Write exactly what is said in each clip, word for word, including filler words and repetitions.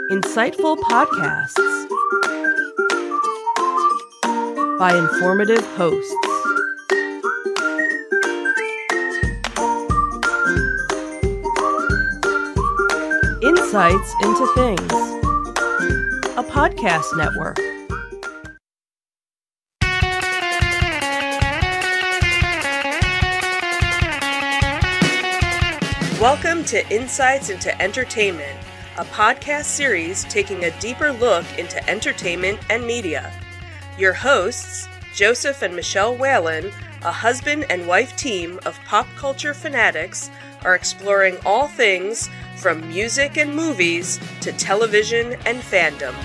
Insightful podcasts by informative hosts. Insights into Things, a podcast network. Welcome to Insights into Entertainment, a podcast series taking a deeper look into entertainment and media. Your hosts, Joseph and Michelle Whalen, a husband and wife team of pop culture fanatics, are exploring all things from music and movies to television and fandom.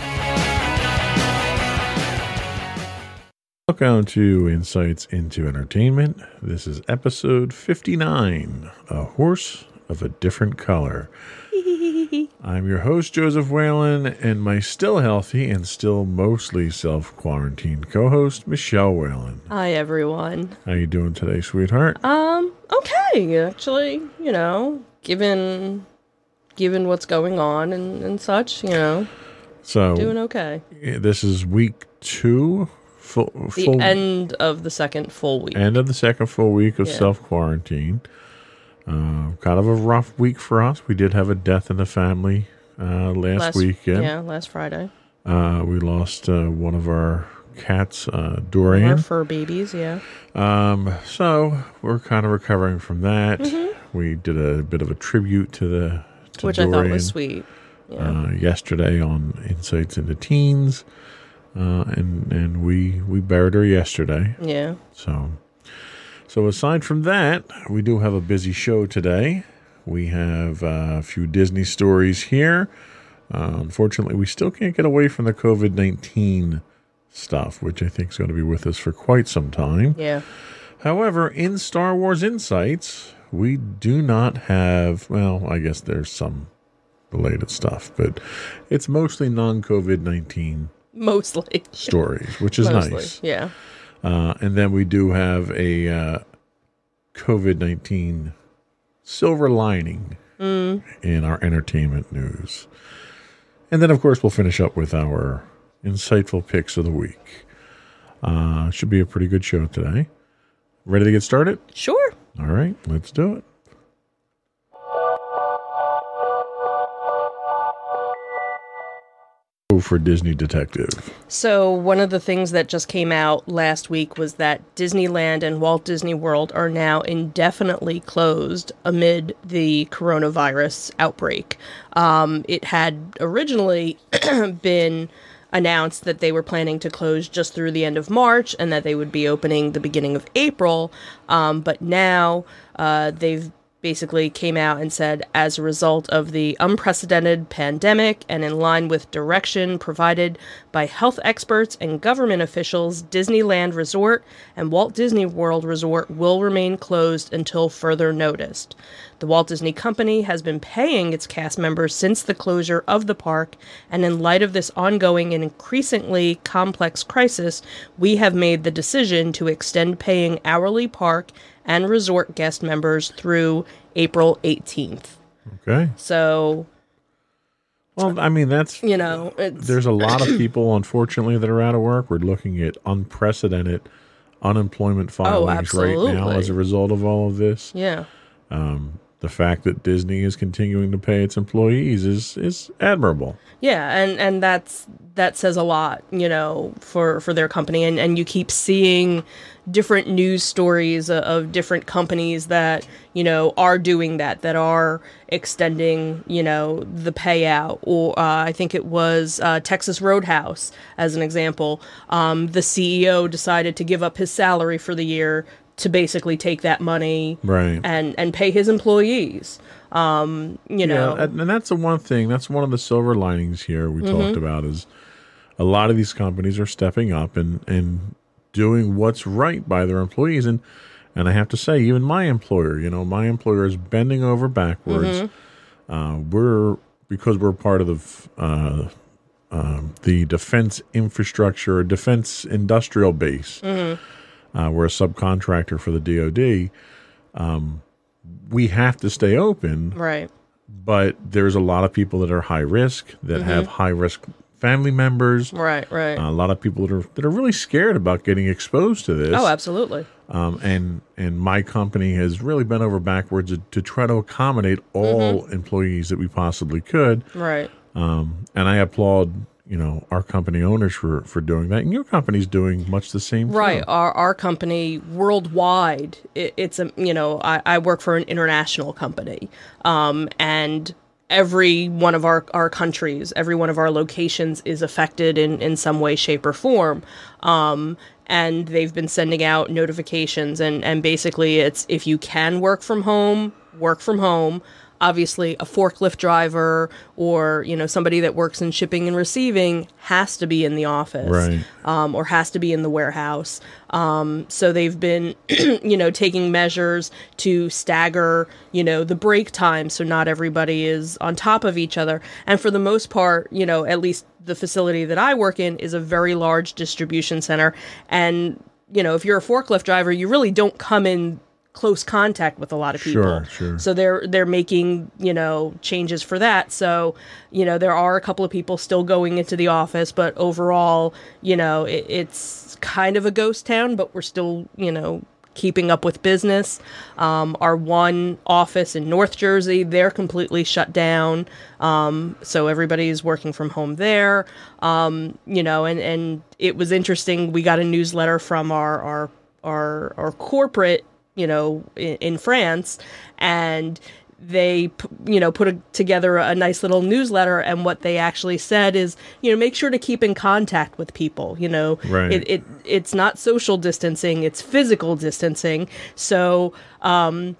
Welcome to Insights into Entertainment. This is episode fifty-nine, A Horse of a Different Color. I'm your host, Joseph Whalen, and my still healthy and still mostly self-quarantined co-host, Michelle Whalen. Hi, everyone. How you doing today, sweetheart? Um, okay, actually, you know, given given what's going on and, and such, you know, so doing okay. This is week two, full, The full end of the second full week. end of the second full week of Yeah. self-quarantine. Uh, kind of a rough week for us. We did have a death in the family uh, last, last weekend. Yeah, last Friday. Uh, we lost uh, one of our cats, uh, Our Dorian. fur babies, yeah. Um, so we're kind of recovering from that. Mm-hmm. We did a bit of a tribute to the to Which Dorian, I thought was sweet. Yeah. uh, yesterday on Insights into Teens, uh, and and we we buried her yesterday. yeah. So. So aside from that, we do have a busy show today. We have uh, a few Disney stories here. Uh, unfortunately, we still can't get away from the covid nineteen stuff, which I think is going to be with us for quite some time. Yeah. However, in Star Wars Insights, we do not have, well, I guess there's some related stuff, but it's mostly non-covid nineteen Mostly. stories, which is Mostly. nice. Yeah. Uh, and then we do have a uh, covid nineteen silver lining Mm. in our entertainment news. And then, of course, we'll finish up with our insightful picks of the week. Uh, should be a pretty good show today. Ready to get started? Sure. All right, let's do it. For Disney Detective. So one of the things that just came out last week was that Disneyland and Walt Disney World are now indefinitely closed amid the coronavirus outbreak. Um, it had originally been announced that they were planning to close just through the end of March and that they would be opening the beginning of April. Um, but now uh, they've basically came out and said, as a result of the unprecedented pandemic and in line with direction provided by health experts and government officials, Disneyland Resort and Walt Disney World Resort will remain closed until further notice. The Walt Disney Company has been paying its cast members since the closure of the park, and in light of this ongoing and increasingly complex crisis, we have made the decision to extend paying hourly park and resort guest members through April eighteenth. Okay. So, Well, I mean, that's, you know, it's, there's a lot of people, unfortunately, that are out of work. We're looking at unprecedented unemployment filings right now absolutely. as a result of all of this. yeah, Um, the fact that Disney is continuing to pay its employees is, is admirable. yeah, and, and that's that says a lot, you know, for, for their company, and, and you keep seeing different news stories of, of different companies that, you know, are doing that, that are extending, you know, the payout. Or uh, I think it was uh, Texas Roadhouse, as an example. Um, the C E O decided to give up his salary for the year to basically take that money Right. and, and pay his employees. Um, you know, Yeah, and and that's the one thing, that's one of the silver linings here we talked about is a lot of these companies are stepping up and, and doing what's right by their employees. And, and I have to say, even my employer, you know, my employer is bending over backwards. Uh, we're, because we're part of the, uh, um, the defense infrastructure or defense industrial base. Uh, we're a subcontractor for the D O D. Um, we have to stay open right. but there's a lot of people that are high risk, that Mm-hmm. have high risk family members. Right, right. Uh, a lot of people that are that are really scared about getting exposed to this. Oh, absolutely. Um, and and my company has really bent over backwards to, to try to accommodate all Mm-hmm. employees that we possibly could. Right. Um, and I applaud, you know, our company owners for, for doing that. And your company's doing much the same. Right. Too. Our our company worldwide, it, it's a you know I, I work for an international company, um, and every one of our, our countries, every one of our locations is affected in, in some way, shape, or form. Um, and they've been sending out notifications, and, and basically it's if you can work from home, work from home. Obviously, a forklift driver or, you know, somebody that works in shipping and receiving has to be in the office, Right. um, or has to be in the warehouse. Um, so they've been, you know, taking measures to stagger, you know, the break time so not everybody is on top of each other. And for the most part, you know, at least the facility that I work in is a very large distribution center. And, you know, if you're a forklift driver, you really don't come in close contact with a lot of people. Sure, sure. So they're they're making, you know, changes for that. So, you know, there are a couple of people still going into the office, but overall, you know, it, it's kind of a ghost town, but we're still, you know, keeping up with business. Um, our one office in North Jersey, they're completely shut down. Um, so everybody's working from home there. Um, you know, and, and it was interesting. We got a newsletter from our our our, our corporate, you know, in, in France, and they, you know, put a, together a nice little newsletter. And what they actually said is, you know, make sure to keep in contact with people. You know, Right. it, it it's not social distancing; it's physical distancing. So, um,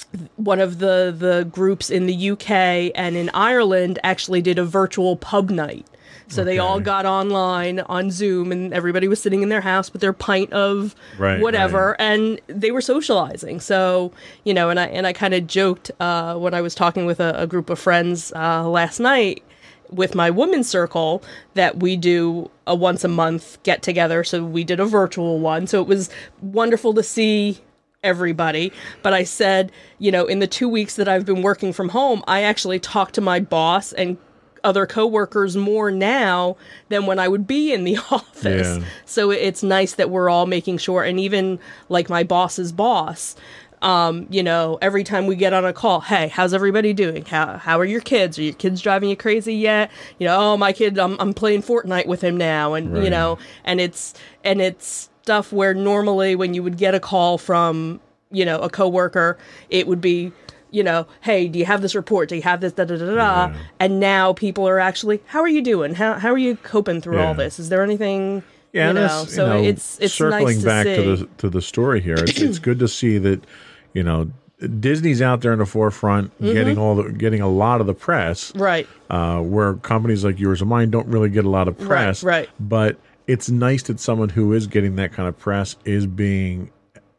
one of the the groups in the U K and in Ireland actually did a virtual pub night. So they all Okay. got online on Zoom, and everybody was sitting in their house with their pint of Right, whatever, right. and they were socializing. So, you know, and I and I kind of joked uh, when I was talking with a, a group of friends uh, last night with my women's circle that we do a once a month get together. So we did a virtual one. So it was wonderful to see everybody. But I said, you know, in the two weeks that I've been working from home, I actually talked to my boss and other coworkers more now than when I would be in the office. Yeah. So it's nice that we're all making sure, and even like my boss's boss, um, you know, every time we get on a call, hey, how's everybody doing? How how are your kids? Are your kids driving you crazy yet? You know, oh, my kid, I'm I'm playing Fortnite with him now, and you Right. know, and it's and it's stuff where normally when you would get a call from, you know, a coworker, it would be, you know, hey, do you have this report? Do you have this? Da da da da. Yeah. And now people are actually, how are you doing? How how are you coping through all Yeah. this? Is there anything? Yeah, you and know, that's, so you know, it's it's circling nice to back see. to the to the story here. It's, it's good to see that, you know, Disney's out there in the forefront, Mm-hmm. getting all the getting a lot of the press, Right. uh, where companies like yours and mine don't really get a lot of press. right. But it's nice that someone who is getting that kind of press is being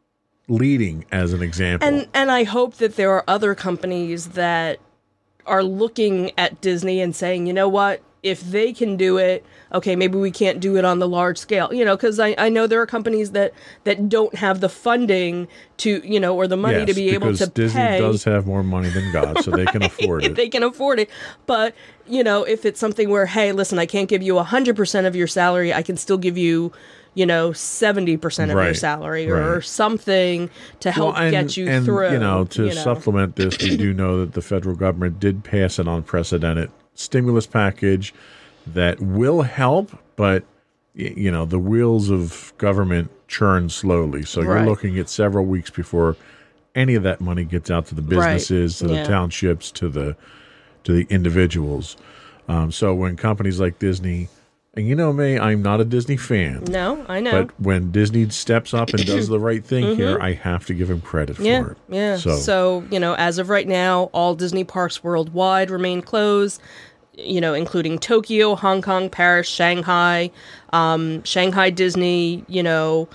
leading as an example. And and I hope that there are other companies that are looking at Disney and saying, you know what, if they can do it, okay, maybe we can't do it on the large scale, you know, because I, I know there are companies that, that don't have the funding to, you know, or the money yes, to be able because to Disney pay. does have more money than God, so they can afford it. They can afford it. But, you know, if it's something where, hey, listen, I can't give you one hundred percent of your salary, I can still give you, you know, seventy percent of your Right, salary or right. something to help Well, and- get you and, through. You know, to you know. supplement this, we do know that the federal government did pass an unprecedented stimulus package that will help, but y- you know, the wheels of government churn slowly. So you're Right. looking at several weeks before any of that money gets out to the Right. businesses, to Yeah. the townships, to the to the individuals. Um, so when companies like Disney, and you know me, I'm not a Disney fan. No, I know. But when Disney steps up and does the right thing here, I have to give him credit Mm-hmm. yeah, for it. yeah. So, So, you know, as of right now, all Disney parks worldwide remain closed, you know, including Tokyo, Hong Kong, Paris, Shanghai, um, Shanghai Disney, you know,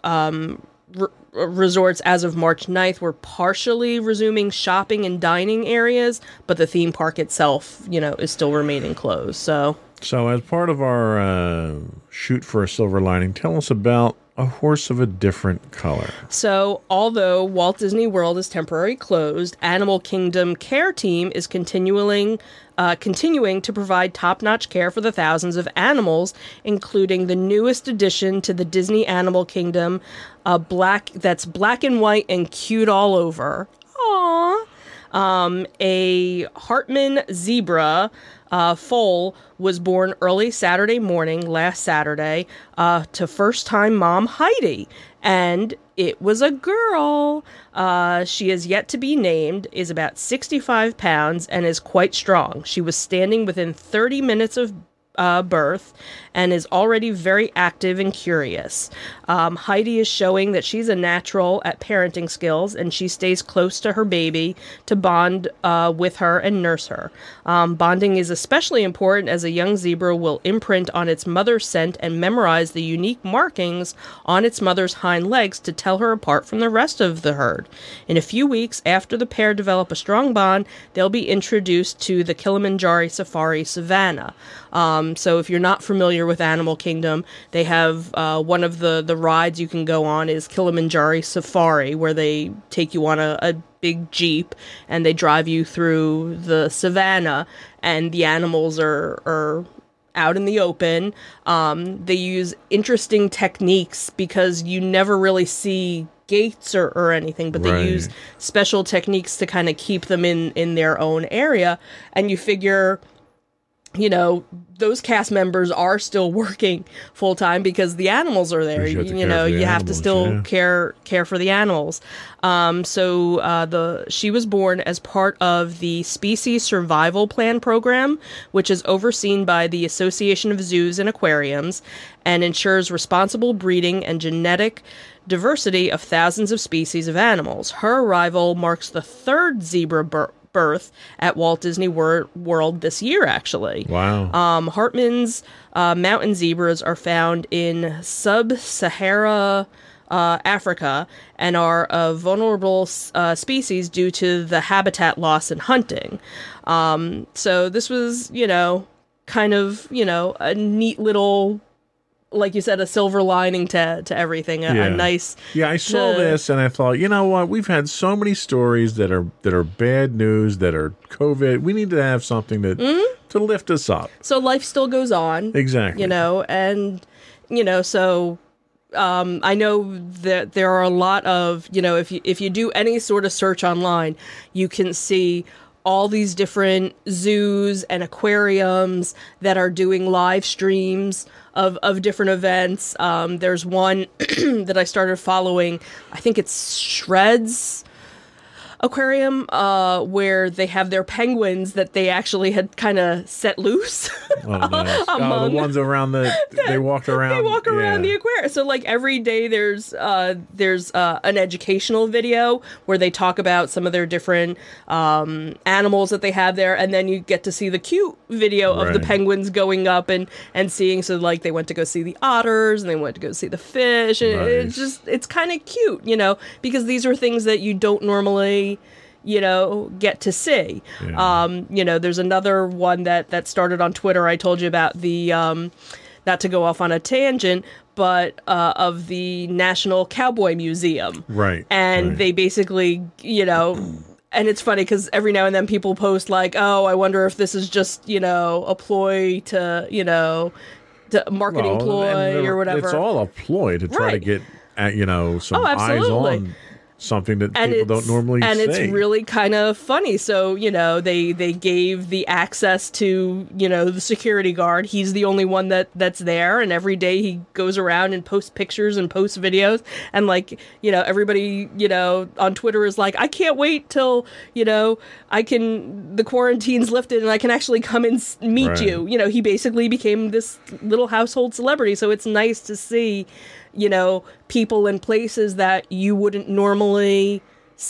um, r- resorts as of March ninth were partially resuming shopping and dining areas, but the theme park itself, you know, is still remaining closed. So, so as part of our uh, shoot for a silver lining, tell us about a horse of a different color. So, although Walt Disney World is temporarily closed, Animal Kingdom Care Team is continuing uh, continuing to provide top-notch care for the thousands of animals, including the newest addition to the Disney Animal Kingdom, uh, black that's black and white and cute all over. Aww. Um, a Hartman zebra uh, foal was born early Saturday morning, last Saturday, uh, to first-time mom Heidi. And it was a girl. Uh, she is yet to be named, is about sixty-five pounds, and is quite strong. She was standing within thirty minutes of Uh, birth and is already very active and curious. Um, Heidi is showing that she's a natural at parenting skills, and she stays close to her baby to bond uh, with her and nurse her. Um, bonding is especially important as a young zebra will imprint on its mother's scent and memorize the unique markings on its mother's hind legs to tell her apart from the rest of the herd. In a few weeks after the pair develop a strong bond, they'll be introduced to the Kilimanjaro Safari Savannah. Um, so if you're not familiar with Animal Kingdom, they have uh, one of the, the rides you can go on is Kilimanjaro Safari, where they take you on a, a big Jeep and they drive you through the savannah, and the animals are, are out in the open. Um, they use interesting techniques because you never really see gates or, or anything, but they Right. use special techniques to kind of keep them in, in their own area. And you figure, you know, those cast members are still working full time because the animals are there. You You, have to you care know, for the you have to animals, still yeah. care care for the animals. Um, so uh, the she was born as part of the Species Survival Plan program, which is overseen by the Association of Zoos and Aquariums, and ensures responsible breeding and genetic diversity of thousands of species of animals. Her arrival marks the third zebra birth. birth at Walt Disney Wor- World this year, actually. Wow. Um, Hartman's uh, mountain zebras are found in sub-Sahara uh, Africa and are a vulnerable uh, species due to the habitat loss and hunting. Um, so this was, you know, kind of, you know, a neat little, like you said, a silver lining to to everything. A, Yeah. a nice. Yeah, I saw to- this and I thought, you know what? We've had so many stories that are that are bad news, that are COVID. We need to have something that to lift us up. So life still goes on. Exactly. You know, and you know, so um, I know that there are a lot of, you know, if you if you do any sort of search online, you can see all these different zoos and aquariums that are doing live streams of, of different events. Um, there's one that I started following. I think it's Shreds Aquarium, uh, where they have their penguins that they actually had kind of set loose. Oh, nice. oh, Among- the ones around the they walked around. They walk around yeah. the aquarium. So like every day there's uh, there's uh, an educational video where they talk about some of their different um, animals that they have there, and then you get to see the cute video of the Right. penguins going up and, and seeing. So like they went to go see the otters and they went to go see the fish, and Nice. it's just it's kind of cute, you know, because these are things that you don't normally, you know, get to see. Yeah. Um, you know, there's another one that, that started on Twitter. I told you about the, um, not to go off on a tangent, but uh, of the National Cowboy Museum. Right. And right. they basically, you know, and it's funny because every now and then people post like, oh, I wonder if this is just, you know, a ploy to, you know, to marketing Well, ploy and or whatever. It's all a ploy to try Right. to get at, you know, some Oh, eyes absolutely. on something that and people it's, don't normally and see. it's really kind of funny. So, you know, they they gave the access to, you know, the security guard. He's the only one that that's there, and every day he goes around and posts pictures and posts videos, and like, you know, everybody, you know, on Twitter is like, I can't wait till, you know, I can the quarantine's lifted and I can actually come and s- meet Right. you. You know, he basically became this little household celebrity. So it's nice to see, you know, people in places that you wouldn't normally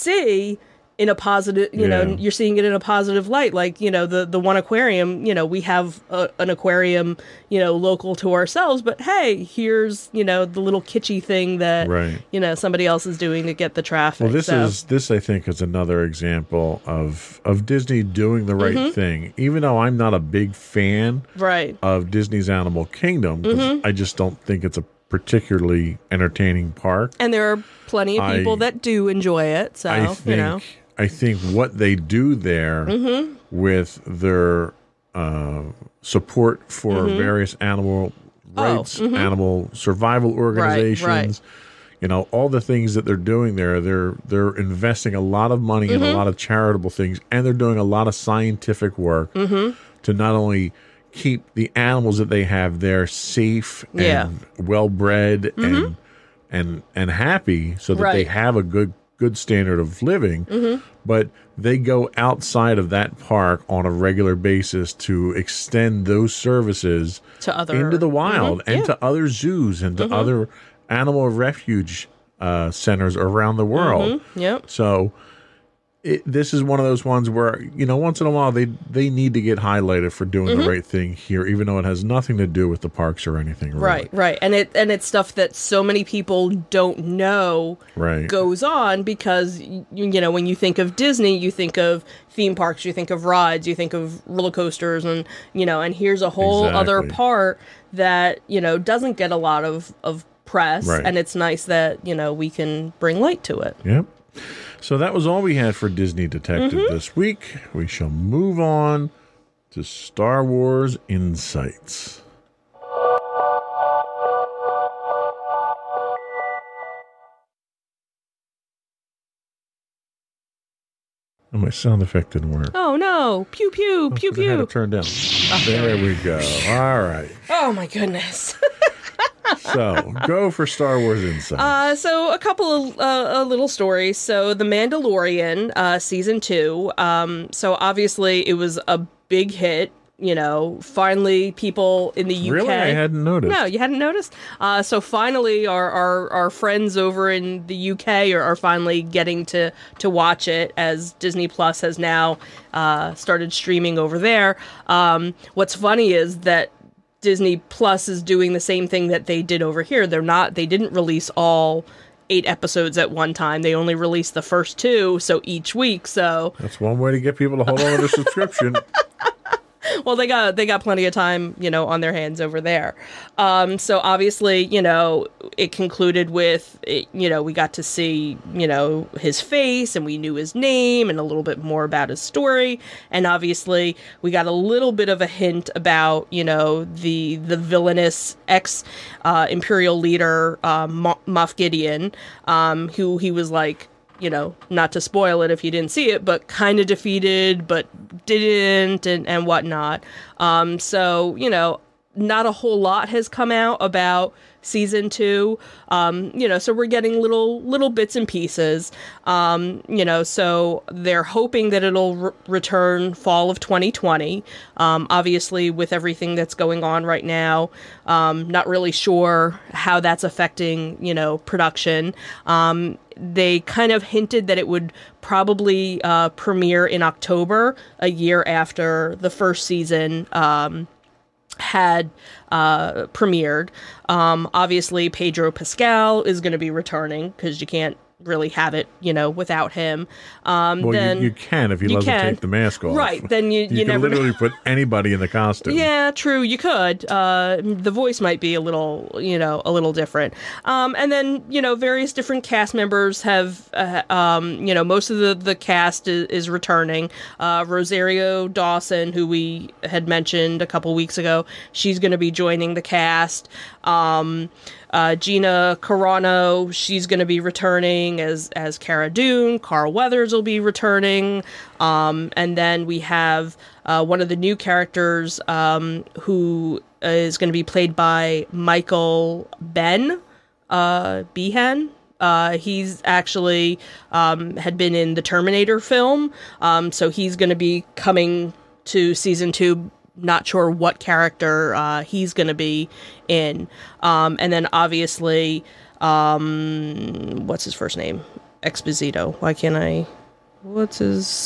see in a positive, you know, Yeah. you're seeing it in a positive light. Like, you know, the, the one aquarium, you know, we have a, an aquarium, you know, local to ourselves, but hey, here's, you know, the little kitschy thing that, Right. you know, somebody else is doing to get the traffic. Well, this So, is this I think is another example of of Disney doing the right Mm-hmm. thing. Even though I'm not a big fan right. of Disney's Animal Kingdom, 'cause Mm-hmm. I just don't think it's a particularly entertaining park. And there are plenty of people I, that do enjoy it. So, I think, you know. I think what they do there Mm-hmm. with their uh, support for Mm-hmm. various animal rights, Oh, mm-hmm. animal survival organizations, right. you know, all the things that they're doing there, they're they're investing a lot of money Mm-hmm. in a lot of charitable things, and they're doing a lot of scientific work Mm-hmm. to not only keep the animals that they have there safe and Yeah. well bred and and and happy, so that they Right. have a good good standard of living, Mm-hmm. but they go outside of that park on a regular basis to extend those services To other into the wild Mhm. and Yeah. to other zoos and to other animal refuge uh, centers around the world. Mhm. Yep. So it, this is one of those ones where, you know, once in a while they they need to get highlighted for doing Mm-hmm. the right thing here, even though it has nothing to do with the parks or anything. Really. Right, right. And it and it's stuff that so many people don't know Right. goes on because you, you know, when you think of Disney, you think of theme parks, you think of rides, you think of roller coasters, and you know, and here's a whole other Exactly. part that, you know, doesn't get a lot of of press, Right. and it's nice that, you know, we can bring light to it. Yep. So that was all we had for Disney Detective Mm-hmm. this week. We shall move on to Star Wars Insights. Oh, my sound effect didn't work. Oh no. Pew pew, pew 'Cause I had pew. it turned down. There we go. All right. Oh my goodness. So go for Star Wars Insights. Uh, so a couple of uh, uh, little stories. So The Mandalorian, uh, season two. Um, so obviously it was a big hit. You know, finally people in the U K. Really? I hadn't noticed. No, you hadn't noticed? Uh, so finally our, our, our friends over in the U K are, are finally getting to, to watch it, as Disney Plus has now uh, started streaming over there. Um, what's funny is that Disney Plus is doing the same thing that they did over here. They're not, they didn't release all eight episodes at one time. They only released the first two, so each week. So, That's one way to get people to hold on to their subscription. well, they got they got plenty of time, you know, on their hands over there. Um, so obviously, you know, it concluded with, you know, we got to see, you know, his face, and we knew his name and a little bit more about his story. And obviously, we got a little bit of a hint about, you know, the the villainous ex uh, Imperial leader uh, Mo- Moff Gideon, um, who he was like, you know, not to spoil it if you didn't see it, but kind of defeated, but didn't, and, and whatnot. Um, so, you know, not a whole lot has come out about season two. Um, you know, so we're getting little, little bits and pieces. Um, you know, so they're hoping that it'll re- return fall of twenty twenty. Um, obviously with everything that's going on right now, um, not really sure how that's affecting, you know, production. Um, They kind of hinted that it would probably uh, premiere in October, a year after the first season um, had uh, premiered. Um, obviously, Pedro Pascal is going to be returning because you can't really have it, you know, without him. Um, Well, then you, you can if he you doesn't can. take the mask off. Right, then you- you can never know. literally put anybody in the costume. Yeah, true. You could. Uh, the voice might be a little, you know, a little different. Um, and then, you know, various different cast members have, uh, um, you know, most of the, the cast is, is returning. Uh, Rosario Dawson, who we had mentioned a couple weeks ago, she's going to be joining the cast. Um, uh, Gina Carano, she's going to be returning as as Cara Dune. Carl Weathers will be returning. Um, and then we have uh, one of the new characters um, who is going to be played by Michael Ben, uh, Behan. Uh, he's actually um, had been in the Terminator film, um, so he's going to be coming to season two. Not sure what character uh, he's going to be in. Um, and then obviously, um, what's his first name? Exposito. Why can't I? What's his?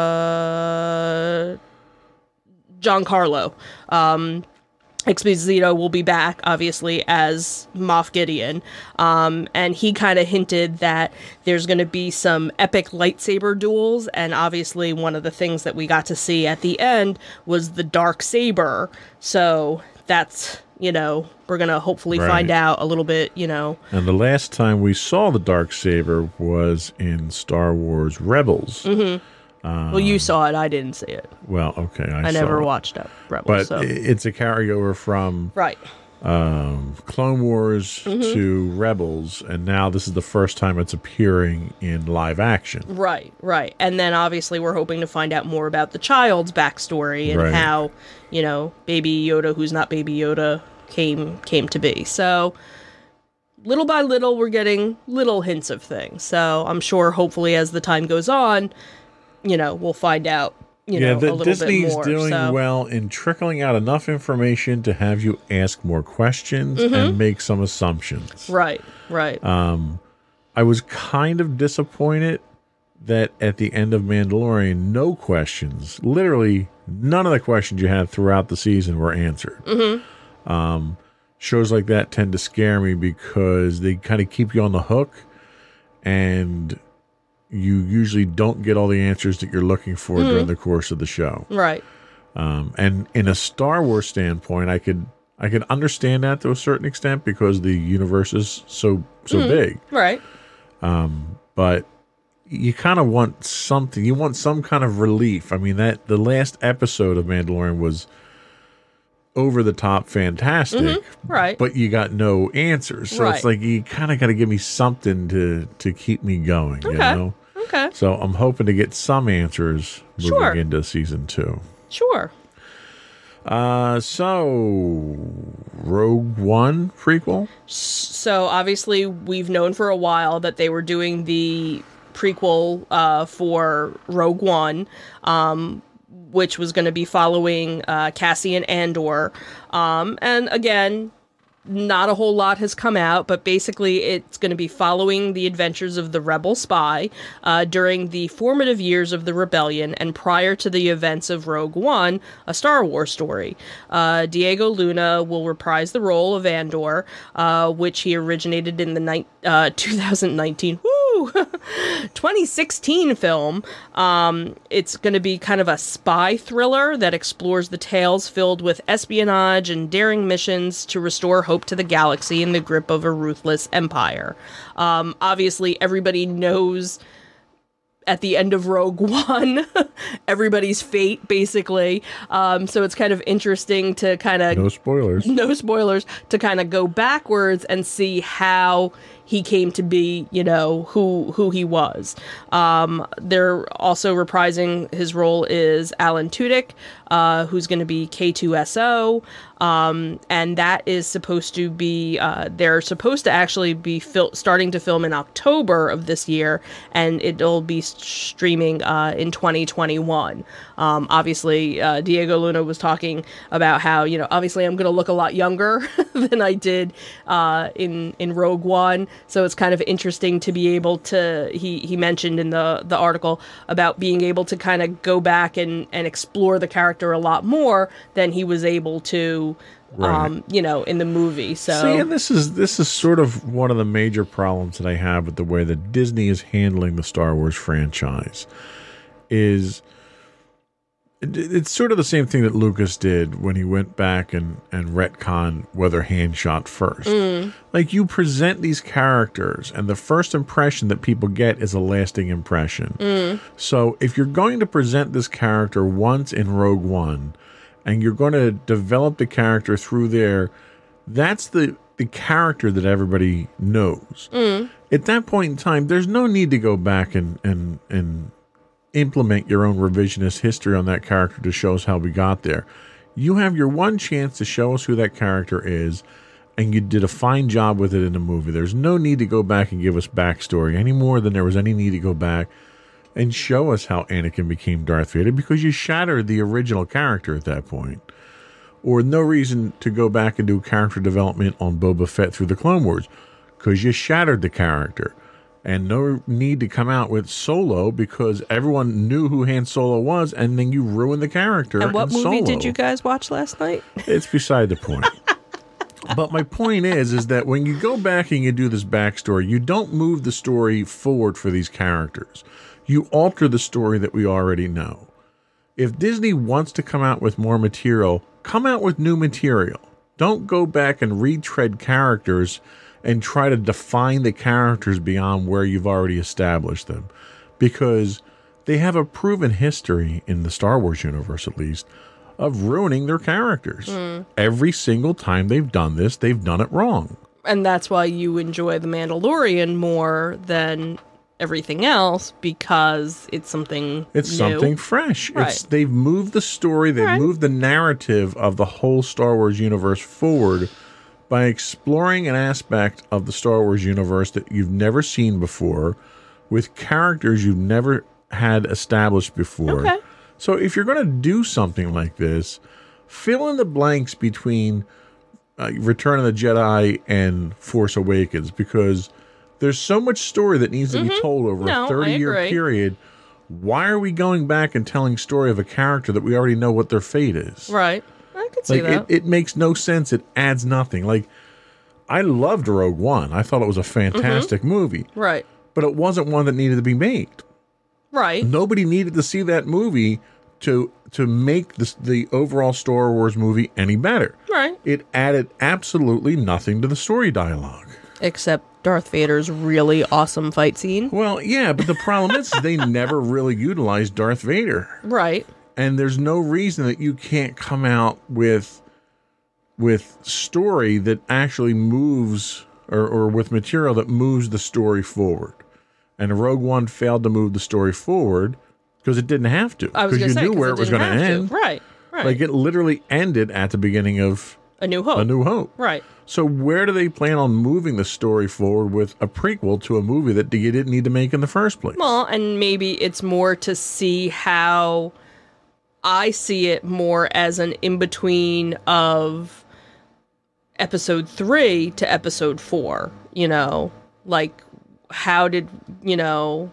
Uh, Giancarlo. Um, Exposito will be back, obviously, as Moff Gideon. Um, and he kind of hinted that there's going to be some epic lightsaber duels. And obviously, one of the things that we got to see at the end was the dark saber. So that's, you know, we're going to hopefully Right. find out a little bit, you know. And the last time we saw the Darksaber was in Star Wars Rebels. Mm-hmm. Well, you saw it. I didn't see it. Well, okay, I, I saw never it. watched it. Rebels, But so. i- it's a carryover from Right. um, Clone Wars Mm-hmm. to Rebels, and now this is the first time it's appearing in live action. Right, right. And then obviously we're hoping to find out more about the child's backstory and Right. how, you know, Baby Yoda, who's not Baby Yoda, came came to be. So little by little we're getting little hints of things. So I'm sure hopefully as the time goes on, you know, we'll find out, you yeah, know, the, a little Disney's bit more. doing so. well in trickling out enough information to have you ask more questions Mm-hmm. and make some assumptions. Right, right. Um, I was kind of disappointed that at the end of Mandalorian, no questions, literally none of the questions you had throughout the season were answered. Mm-hmm. Um, shows like that tend to scare me because they kind of keep you on the hook, and you usually don't get all the answers that you're looking for Mm-hmm. during the course of the show. right. Um, and in a Star Wars standpoint, I could I could understand that to a certain extent because the universe is so so Mm-hmm. big. Right. But you kind of want something. You want some kind of relief. I mean, that the last episode of Mandalorian was over the top fantastic, Right. but you got no answers. So it's Right. like you kind of got to give me something to to keep me going. You Okay. know. Okay. So I'm hoping to get some answers moving Sure. into season two. Sure. Uh, so Rogue One prequel. So obviously we've known for a while that they were doing the prequel uh, for Rogue One, um, which was going to be following uh, Cassian Andor. Um, and again, not a whole lot has come out, but basically it's going to be following the adventures of the rebel spy uh, during the formative years of the rebellion and prior to the events of Rogue One, a Star Wars story. Uh, Diego Luna will reprise the role of Andor, uh, which he originated in the ni- uh, twenty nineteen woo, twenty sixteen film. Um, it's going to be kind of a spy thriller that explores the tales filled with espionage and daring missions to restore hope to the galaxy in the grip of a ruthless empire. Um, obviously, everybody knows at the end of Rogue One, everybody's fate, basically. Um, so it's kind of interesting to kind of No spoilers. no spoilers, to kind of go backwards and see how he came to be, you know, who who he was. Um, they're also reprising his role is Alan Tudyk, uh, who's going to be K two S O, um, and that is supposed to be, uh, they're supposed to actually be fil- starting to film in October of this year, and it'll be streaming uh, in twenty twenty-one. Um, obviously, uh, Diego Luna was talking about how, you know, obviously I'm going to look a lot younger than I did uh, in in Rogue One. So it's kind of interesting to be able to, he, he mentioned in the, the article about being able to kind of go back and, and explore the character a lot more than he was able to, Right. um, you know, in the movie. So See, and this is this is sort of one of the major problems that I have with the way that Disney is handling the Star Wars franchise. Is it- it's sort of the same thing that Lucas did when he went back and and retconned whether Han shot first. Like, you present these characters, and the first impression that people get is a lasting impression. So if you're going to present this character once in Rogue One, and you're going to develop the character through there, that's the the character that everybody knows. At that point in time, there's no need to go back and and and implement your own revisionist history on that character to show us how we got there. You have your one chance to show us who that character is, and you did a fine job with it in the movie. There's no need to go back and give us backstory any more than there was any need to go back and show us how Anakin became Darth Vader, because you shattered the original character at that point. Or no reason to go back and do character development on Boba Fett through the Clone Wars, because you shattered the character. And no need to come out with Solo, because everyone knew who Han Solo was, and then you ruined the character. and what in movie Solo. did you guys watch last night? It's beside the point. But my point is, is that when you go back and you do this backstory, you don't move the story forward for these characters. You alter the story that we already know. If Disney wants to come out with more material, come out with new material. don't go back and retread characters and try to define the characters beyond where you've already established them, because they have a proven history in the Star Wars universe, at least, of ruining their characters. Mm. Every single time they've done this, they've done it wrong. And that's why you enjoy The Mandalorian more than everything else, because it's something It's new. something fresh. Right. It's they've moved the story, they've right. moved the narrative of the whole Star Wars universe forward by exploring an aspect of the Star Wars universe that you've never seen before, with characters you've never had established before. Okay. So if you're going to do something like this, fill in the blanks between uh, Return of the Jedi and Force Awakens, because there's so much story that needs to mm-hmm. be told over no, a thirty-year period. Why are we going back and telling story of a character that we already know what their fate is? Right. I could see like, that. It, it makes no sense. It adds nothing. Like, I loved Rogue One. I thought it was a fantastic mm-hmm. movie. Right. But it wasn't one that needed to be made. Right. Nobody needed to see that movie to to make this, the overall Star Wars movie any better. Right. It added absolutely nothing to the story dialogue. Except Darth Vader's really awesome fight scene. Well, yeah, but the problem is they never really utilized Darth Vader. Right. And there's no reason that you can't come out with with story that actually moves, or, or with material that moves the story forward. And Rogue One failed to move the story forward because it didn't have to. I was Because you say, knew where it, it was going to end. Right, right. Like, it literally ended at the beginning of A New Hope. A New Hope. Right. So where do they plan on moving the story forward with a prequel to a movie that you didn't need to make in the first place? Well, and maybe it's more to see how I see it more as an in-between of episode three to episode four, you know? Like, how did, you know,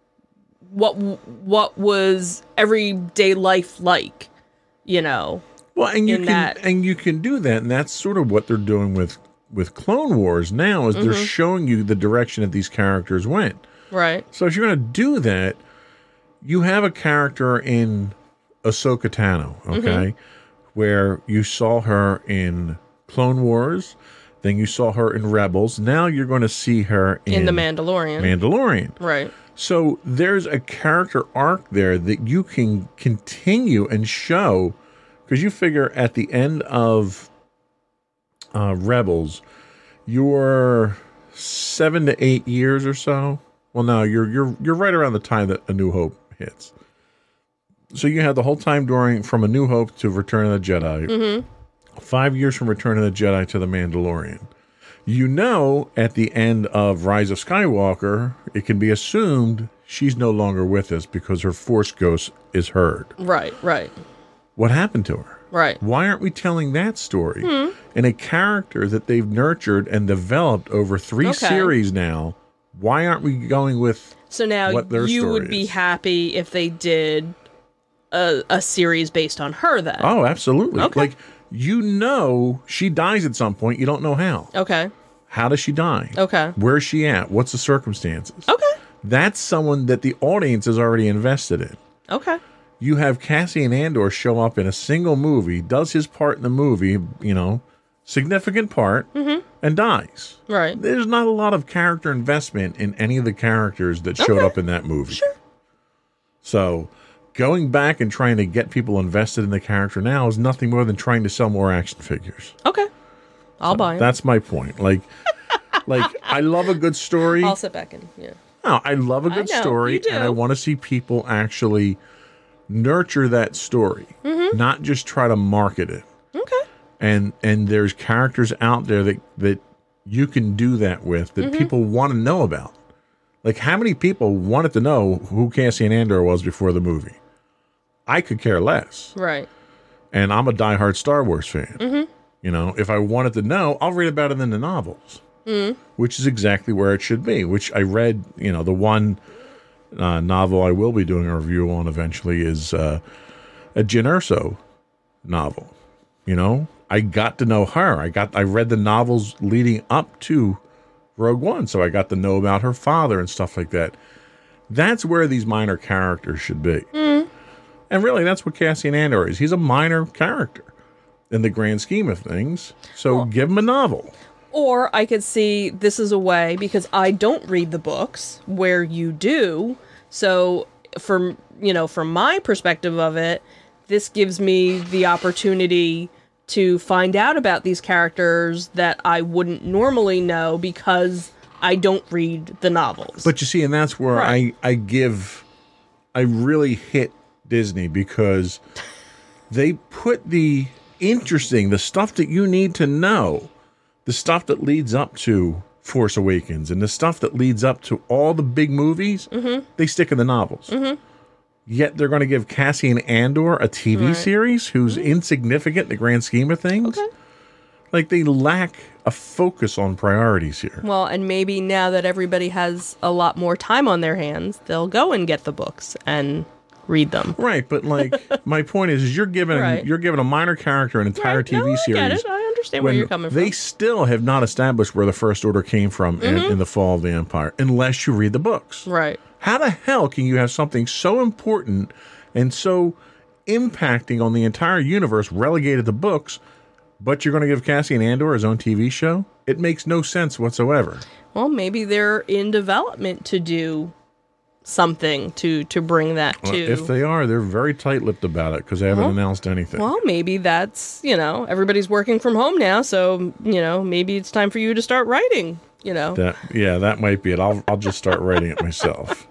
what what was everyday life like, you know? Well, and you in can that. and you can do that, and that's sort of what they're doing with with Clone Wars now, is mm-hmm. they're showing you the direction that these characters went. Right. So if you're going to do that, you have a character in Ahsoka Tano, okay, mm-hmm. where you saw her in Clone Wars, then you saw her in Rebels. Now you're going to see her in, in The Mandalorian. Mandalorian. Right. So there's a character arc there that you can continue and show. Because you figure at the end of uh, Rebels, you're seven to eight years or so. Well, no, you're you're you're right around the time that A New Hope hits. So you have the whole time during from A New Hope to Return of the Jedi. Mm-hmm. Five years from Return of the Jedi to The Mandalorian. You know, at the end of Rise of Skywalker, it can be assumed she's no longer with us because her Force ghost is heard. Right, right. What happened to her? Right. Why aren't we telling that story? Hmm. And a character that they've nurtured and developed over three okay. series now, why aren't we going with So now what their you story would be is? happy if they did a, a series based on her then? Oh, absolutely. Okay. Like, you know she dies at some point. You don't know how. Okay. How does she die? Okay. Where's she at? What's the circumstances? Okay. That's someone that the audience is already invested in. Okay. You have Cassian Andor show up in a single movie, does his part in the movie, you know, significant part, mm-hmm. and dies. Right. There's not a lot of character investment in any of the characters that showed okay. up in that movie. Sure. So going back and trying to get people invested in the character now is nothing more than trying to sell more action figures. Okay. I'll so buy it. That's my point. Like, like I love a good story. I'll sit back and, yeah. No, I love a good I know, story, you do. and I want to see people actually nurture that story, mm-hmm. not just try to market it. Okay. And and there's characters out there that, that you can do that with, that mm-hmm. people want to know about. Like, how many people wanted to know who Cassian Andor was before the movie? I could care less. Right. And I'm a diehard Star Wars fan. Mm-hmm. You know, if I wanted to know, I'll read about it in the novels, mm. which is exactly where it should be, which I read, you know, the one uh, novel I will be doing a review on eventually is uh, a Jyn Erso novel. You know, I got to know her. I got, I read the novels leading up to Rogue One, so I got to know about her father and stuff like that. That's where these minor characters should be. Mm. And really, that's what Cassian Andor is. He's a minor character. in the grand scheme of things. So well, give them a novel. Or I could see this is a way, because I don't read the books, where you do. So from, you know, from my perspective of it, this gives me the opportunity to find out about these characters that I wouldn't normally know because I don't read the novels. But you see, and that's where Right. I, I give, I really hit Disney, because they put the interesting, the stuff that you need to know, the stuff that leads up to Force Awakens and the stuff that leads up to all the big movies, mm-hmm. they stick in the novels. Mm-hmm. Yet they're going to give Cassian Andor a T V right. series who's mm-hmm. insignificant in the grand scheme of things. Okay. Like, they lack a focus on priorities here. Well, and maybe now that everybody has a lot more time on their hands, they'll go and get the books and read them. Right, but like my point is, is you're giving right. you're giving a minor character an entire right. T V no, I series. Get it. I understand where you're coming they from. still have not established where the First Order came from mm-hmm. in, in the Fall of the Empire, unless you read the books. Right. How the hell can you have something so important and so impacting on the entire universe relegated to books, but you're going to give Cassian Andor his own T V show? It makes no sense whatsoever. Well, maybe they're in development to do something to to bring that to. Well, if they are, they're very tight-lipped about it because they haven't well, announced anything. Well, maybe that's, you know, everybody's working from home now, so, you know, maybe it's time for you to start writing, you know. That, yeah, that might be it. I'll I'll just start writing it myself.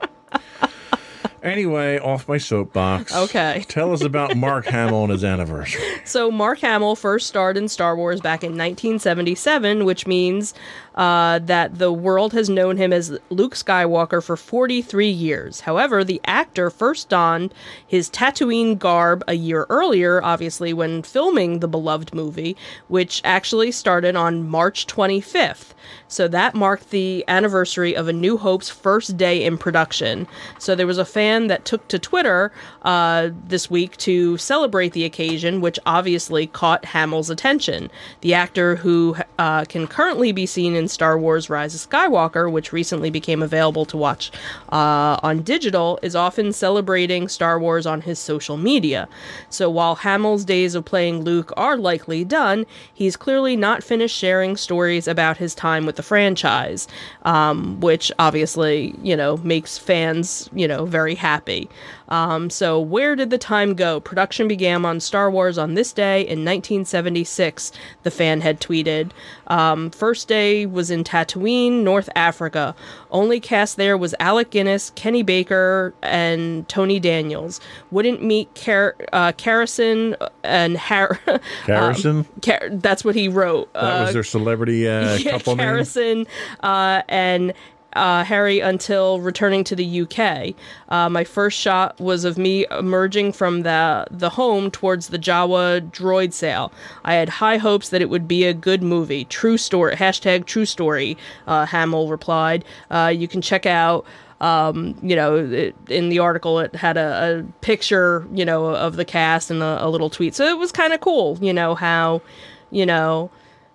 Anyway, off my soapbox. Okay. Tell us about Mark Hamill and his anniversary. So Mark Hamill first starred in Star Wars back in nineteen seventy-seven, which means uh, that the world has known him as Luke Skywalker for forty-three years. However, the actor first donned his Tatooine garb a year earlier, obviously when filming the beloved movie, which actually started on March twenty-fifth. So that marked the anniversary of A New Hope's first day in production. So there was a fan that took to Twitter uh, this week to celebrate the occasion, which obviously caught Hamill's attention. The actor, who uh, can currently be seen in Star Wars Rise of Skywalker, which recently became available to watch uh, on digital, is often celebrating Star Wars on his social media. So while Hamill's days of playing Luke are likely done, he's clearly not finished sharing stories about his time with the franchise, um, which obviously, you know, makes fans, you know, very happy. Um, so where did the time go? Production began on Star Wars on this day in nineteen seventy-six, the fan had tweeted. Um, first day was in Tatooine, North Africa. Only cast there was Alec Guinness, Kenny Baker, and Tony Daniels. Wouldn't meet Car- uh, Carrison and Har- Carrison? um, Car- that's what he wrote. That uh, was their celebrity uh, yeah, couple name? Carrison uh, and Uh, Harry until returning to the U K. Uh, my first shot was of me emerging from the the home towards the Jawa droid sale. I had high hopes that it would be a good movie. True story. Hashtag true story, uh, Hamill replied. Uh, you can check out, um, you know, it, in the article it had a, a picture, you know, of the cast and a, a little tweet. So it was kind of cool, you know, how, you know,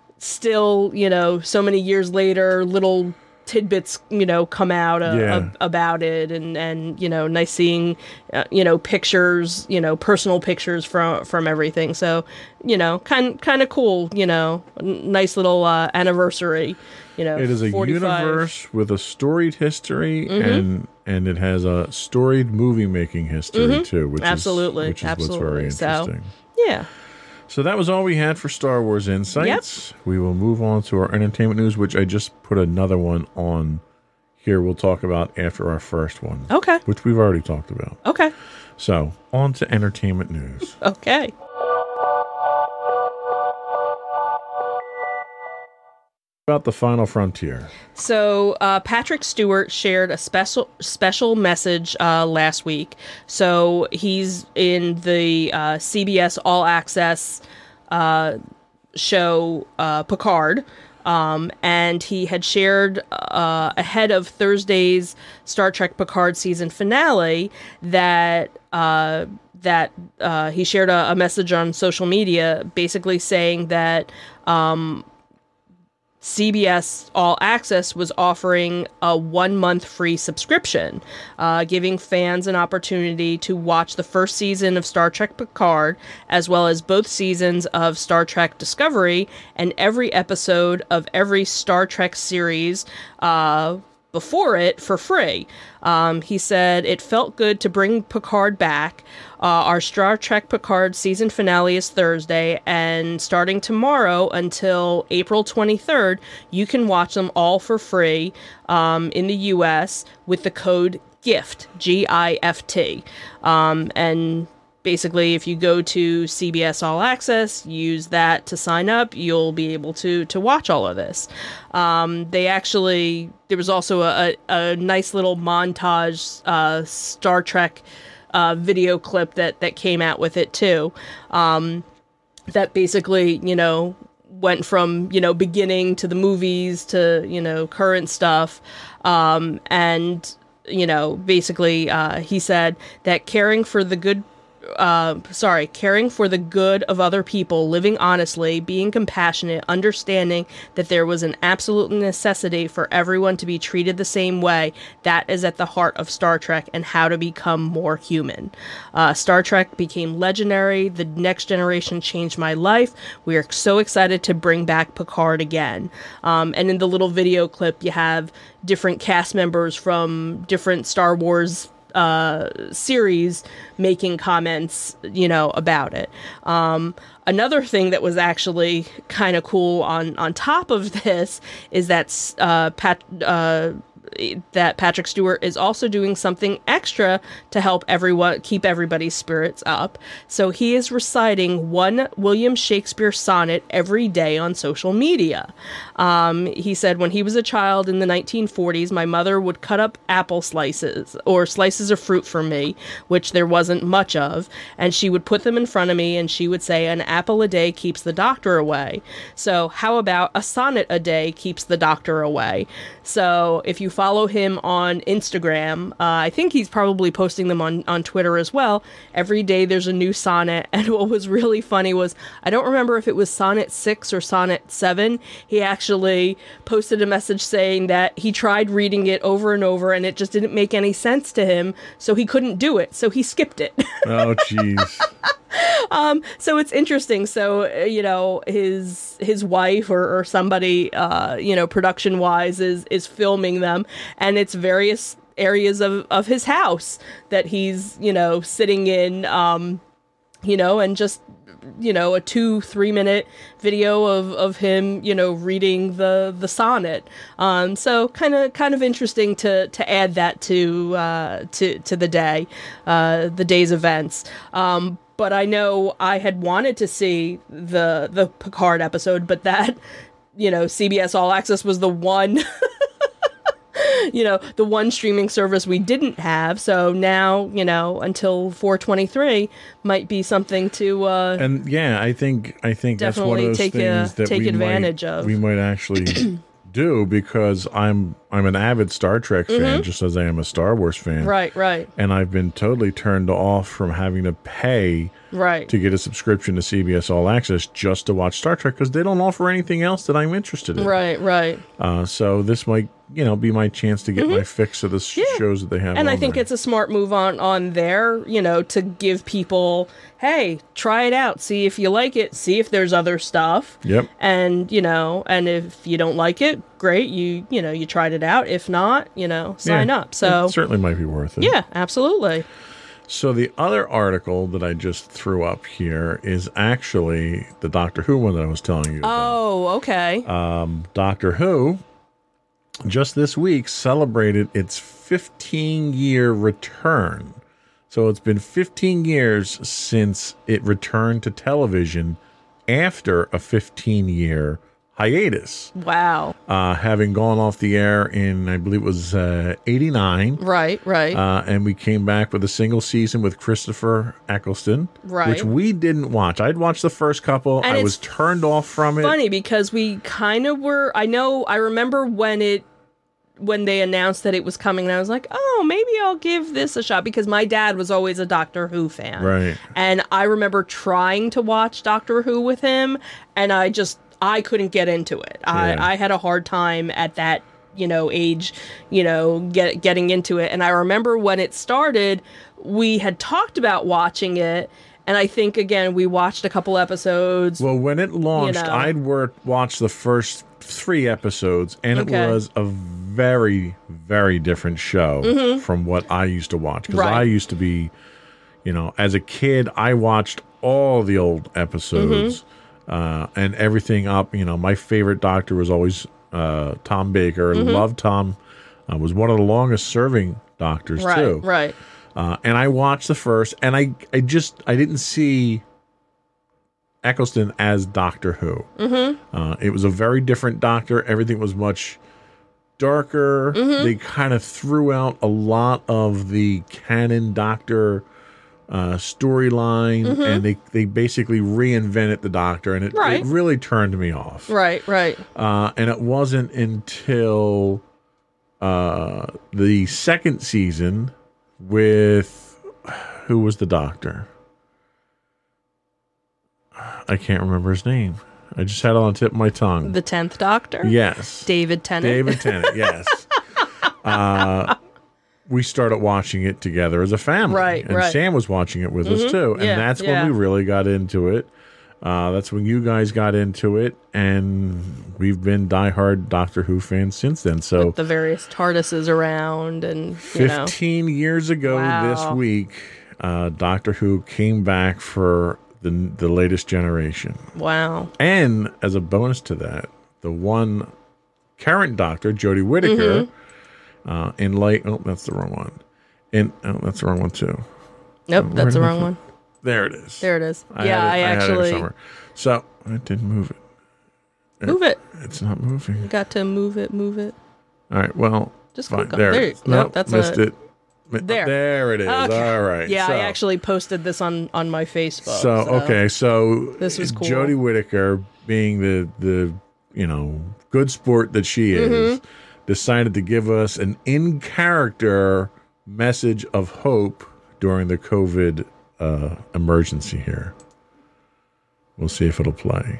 still, you know, so many years later, little tidbits, you know, come out uh, yeah. uh, about it, and and you know, nice seeing uh, you know, pictures, you know, personal pictures from from everything. So, you know, kind kind of cool, you know, n- nice little uh, anniversary. You know, it is a forty-five universe with a storied history, mm-hmm. and and it has a storied movie making history mm-hmm. too, which absolutely, is which is absolutely. what's very interesting. So, yeah. So that was all we had for Star Wars Insights. Yep. We will move on to our entertainment news, which I just put another one on here. We'll talk about after our first one. Okay. Which we've already talked about. Okay. So on to entertainment news. Okay. About the Final Frontier. So uh, Patrick Stewart shared a special special message uh, last week. So he's in the uh, C B S All Access uh, show uh, Picard, um, and he had shared uh, ahead of Thursday's Star Trek Picard season finale that uh, that uh, he shared a, a message on social media, basically saying that. Um, C B S All Access was offering a one-month free subscription, uh, giving fans an opportunity to watch the first season of Star Trek Picard, as well as both seasons of Star Trek Discovery, and every episode of every Star Trek series uh, before it for free. Um, he said, "It felt good to bring Picard back. Uh, our Star Trek Picard season finale is Thursday, and starting tomorrow until April twenty-third, you can watch them all for free um, in the U S with the code GIFT, G I F T. Um, and basically, if you go to C B S All Access, use that to sign up, you'll be able to to watch all of this. Um, they actually, there was also a, a, a nice little montage uh, Star Trek uh, video clip that, that came out with it too. Um, that basically, you know, went from, you know, beginning to the movies to, you know, current stuff. Um, and, you know, basically uh, he said that caring for the good Uh, sorry, caring for the good of other people, living honestly, being compassionate, understanding that there was an absolute necessity for everyone to be treated the same way, that is at the heart of Star Trek and how to become more human. Uh, Star Trek became legendary. The Next Generation changed my life. We are so excited to bring back Picard again. Um, and in the little video clip, you have different cast members from different Star Wars Uh, series making comments, you know, about it. Um, another thing that was actually kind of cool on, on top of this is that uh, Pat, uh, that Patrick Stewart is also doing something extra to help everyone keep everybody's spirits up. So he is reciting one William Shakespeare sonnet every day on social media. Um, he said, when he was a child in the nineteen forties, my mother would cut up apple slices or slices of fruit for me, which there wasn't much of, and she would put them in front of me and she would say, an apple a day keeps the doctor away. So how about a sonnet a day keeps the doctor away? So if you follow him on Instagram, uh, I think he's probably posting them on, on Twitter as well. Every day there's a new sonnet. And what was really funny was, I don't remember if it was sonnet six or sonnet seven. He actually posted a message saying that he tried reading it over and over and it just didn't make any sense to him. So he couldn't do it. So he skipped it. Oh, jeez. Um, so it's interesting. So, uh, you know, his his wife or, or somebody, uh, you know, production wise is is filming them, and it's various areas of, of his house that he's, you know, sitting in, um, you know, and just, you know, a two, three minute video of, of him, you know, reading the, the sonnet. Um, so kind of, kind of interesting to, to add that to, uh, to, to the day, uh, the day's events. Um, But I know I had wanted to see the the Picard episode, but that, you know, C B S All Access was the one, you know, the one streaming service we didn't have. So now, you know, until four twenty-three might be something to uh, and yeah, I think I think that's one of those take things a, that take we advantage might, of. We might actually do, because I'm I'm an avid Star Trek fan, mm-hmm. just as I am a Star Wars fan. Right, right. And I've been totally turned off from having to pay right. to get a subscription to C B S All Access just to watch Star Trek, because they don't offer anything else that I'm interested in. Right, right. Uh, so this might, you know, be my chance to get mm-hmm. my fix of the sh- yeah. shows that they have. And on I think there. it's a smart move on, on there, you know, to give people, hey, try it out, see if you like it, see if there's other stuff. Yep. And, you know, and if you don't like it, great, you, you know, you tried it out. If not, you know, sign yeah, up. So it certainly might be worth it. Yeah, absolutely. So the other article that I just threw up here is actually the Doctor Who one that I was telling you about. Oh, okay. Um, Doctor Who just this week celebrated its fifteen-year return. So it's been fifteen years since it returned to television after a fifteen-year hiatus. Wow. Uh, having gone off the air in, I believe it was uh, eighty-nine. Right, right. Uh, and we came back with a single season with Christopher Eccleston, right. which we didn't watch. I'd watched the first couple. And I was turned off from it. Funny because we kind of were, I know, I remember when it, when they announced that it was coming, and I was like, oh, maybe I'll give this a shot, because my dad was always a Doctor Who fan. Right. And I remember trying to watch Doctor Who with him, and I just, I couldn't get into it. I, Yeah. I had a hard time at that, you know, age, you know, get, getting into it. And I remember when it started, we had talked about watching it. And I think, again, we watched a couple episodes. Well, when it launched, know. I'd wor- watched the first three episodes, and Okay. it was a very, very different show from what I used to watch. Because Mm-hmm. Right. I used to be, you know, as a kid, I watched all the old episodes Mm-hmm. uh, and everything up. You know, my favorite doctor was always uh, Tom Baker. Mm-hmm. Loved Tom. Uh, was one of the longest serving doctors, right, too. right. Uh, and I watched the first, and I, I just, I didn't see Eccleston as Doctor Who. Mm-hmm. Uh, it was a very different Doctor. Everything was much darker. Mm-hmm. They kind of threw out a lot of the canon Doctor uh, storyline, Mm-hmm. and they, they basically reinvented the Doctor, and it, Right. it really turned me off. Right, right. Uh, and it wasn't until uh, the second season with who was the doctor? I can't remember his name. I just had it on the tip of my tongue. The tenth Doctor? Yes. David Tennant? David Tennant, yes. uh, we started watching it together as a family. Right, and right. Sam was watching it with us too. And Yeah, that's yeah. when we really got into it. Uh, that's when you guys got into it, and we've been diehard Doctor Who fans since then. So The various TARDISes around and, you know. fifteen years ago Wow. this week, uh, Doctor Who came back for the the latest generation. Wow. And as a bonus to that, the one current Doctor, Jodie Whittaker, Mm-hmm. uh, in light. Oh, that's the wrong one. In oh, that's the wrong one too. Nope, where that's the did I wrong put- one. There it is. There it is. I yeah, had it- I, I had it actually somewhere. So I didn't move it. move it. It's not moving. You got to move it, move it. All right. Well, Just fine. click on There there. it is. Nope, Nope, that's missed a- it. Mi- There. There it is. Okay. All right. Yeah, so, I actually posted this on on my Facebook. So, okay, so This was cool. Jodie Whittaker, being the the you know good sport that she is, Mm-hmm. decided to give us an in character message of hope during the COVID uh, emergency here. We'll see if it'll play.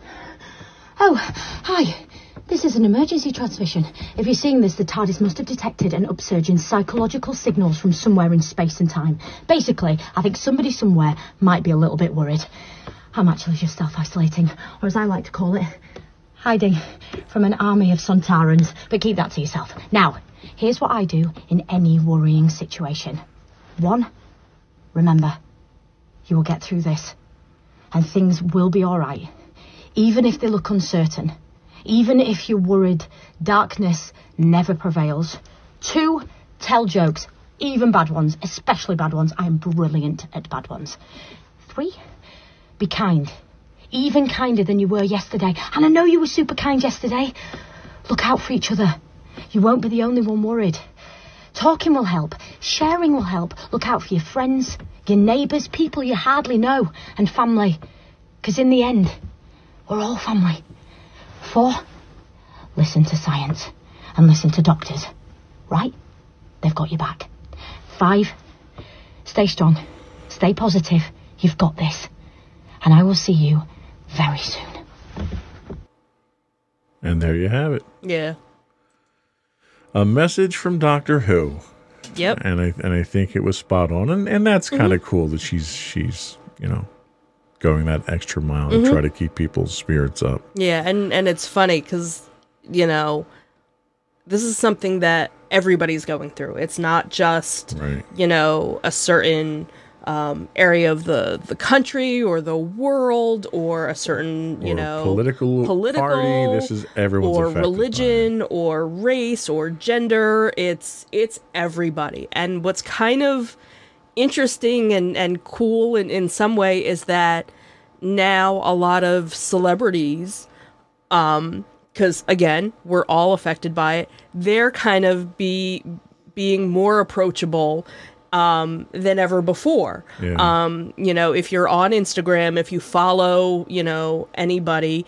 Oh, hi. This is an emergency transmission. If you're seeing this, the TARDIS must have detected an upsurge in psychological signals from somewhere in space and time. Basically, I think somebody somewhere might be a little bit worried. I'm actually just self-isolating, or as I like to call it, hiding from an army of Sontarans. But keep that to yourself. Now, here's what I do in any worrying situation. One, remember, you will get through this, and things will be all right. Even if they look uncertain, even if you're worried, darkness never prevails. Two, tell jokes, even bad ones, especially bad ones. I am brilliant at bad ones. Three, be kind, even kinder than you were yesterday. And I know you were super kind yesterday. Look out for each other. You won't be the only one worried. Talking will help. Sharing will help. Look out for your friends, your neighbours, people you hardly know, and family. Because in the end, we're all family. Four, listen to science and listen to doctors. Right? They've got your back. Five, stay strong. Stay positive. You've got this. And I will see you very soon. And there you have it. Yeah. A message from Doctor Who. Yep. And I and I think it was spot on. And and that's kind of Mm-hmm. cool that she's she's, you know, going that extra mile Mm-hmm. to try to keep people's spirits up. Yeah, and and it's funny because, you know, this is something that everybody's going through. It's not just, Right. you know, a certain um, area of the, the country or the world or a certain, you Or know, political political party. This is everyone's or affected by it. religion or race or gender. It's it's everybody. And what's kind of interesting and, and cool in, in some way is that now a lot of celebrities, um, because again, we're all affected by it, they're kind of be being more approachable um, than ever before. Yeah. Um, you know, if you're on Instagram, if you follow, you know, anybody,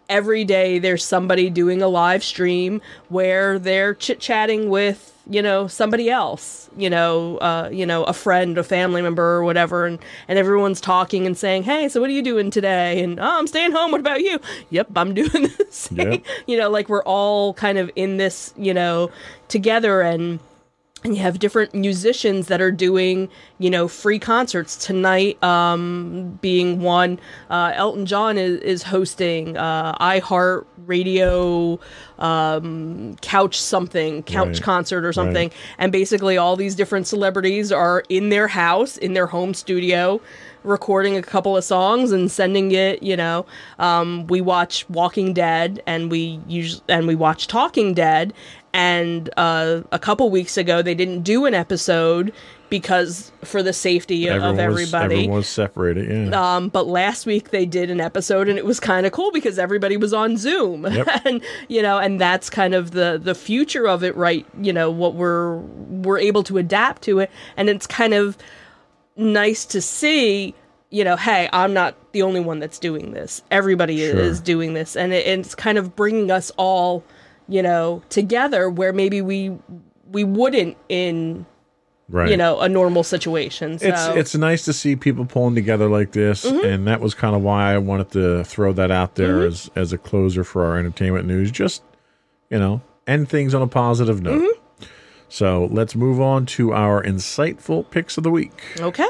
every day there's somebody doing a live stream where they're chit-chatting with, you know, somebody else, you know, uh, you know, a friend, a family member or whatever. And, and everyone's talking and saying, hey, so what are you doing today? And, oh, I'm staying home. What about you? Yep, I'm doing the same. Yep. You know, like we're all kind of in this, you know, together. And And you have different musicians that are doing, you know, free concerts tonight, um, being one. Uh, Elton John is, is hosting uh, iHeart Radio um, couch something, couch right. concert or something. Right. And basically all these different celebrities are in their house, in their home studio, recording a couple of songs and sending it, you know. Um, we watch Walking Dead and we usually, and we watch Talking Dead. And uh, a couple weeks ago, they didn't do an episode because for the safety everyone of everybody. Was, everyone was separated, yeah. Um, but last week they did an episode, and it was kind of cool because everybody was on Zoom. Yep. and you know, and that's kind of the the future of it, right? You know, what we're we're able to adapt to it, and it's kind of nice to see. You know, hey, I'm not the only one that's doing this. Everybody sure. is doing this, and it, it's kind of bringing us all, you know, together where maybe we we wouldn't in, right. you know, a normal situation. So. It's it's nice to see people pulling together like this, mm-hmm. and that was kind of why I wanted to throw that out there mm-hmm. as as a closer for our entertainment news. Just, you know, end things on a positive note. Mm-hmm. So let's move on to our insightful picks of the week. Okay.